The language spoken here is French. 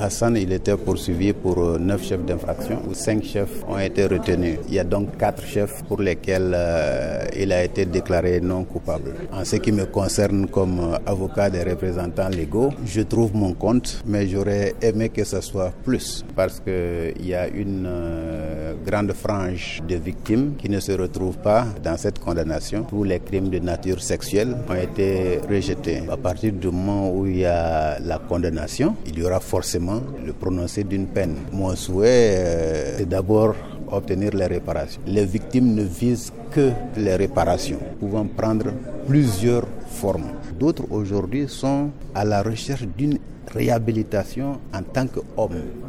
Hassan, il était poursuivi pour 9 chefs d'infraction, où 5 chefs ont été retenus. Il y a donc 4 chefs pour lesquels il a été déclaré non coupable. En ce qui me concerne comme avocat des représentants légaux, je trouve mon compte, mais j'aurais aimé que ce soit plus, parce qu'il y a une grande frange de victimes qui ne se retrouvent pas dans cette condamnation. Tous les crimes de nature sexuelle ont été rejetés. À partir du moment où il y a la condamnation, il y aura forcément le prononcé d'une peine. Mon souhait, c'est d'abord obtenir les réparations. Les victimes ne visent que les réparations, pouvant prendre plusieurs formes. D'autres aujourd'hui sont à la recherche d'une réhabilitation en tant qu'hommes.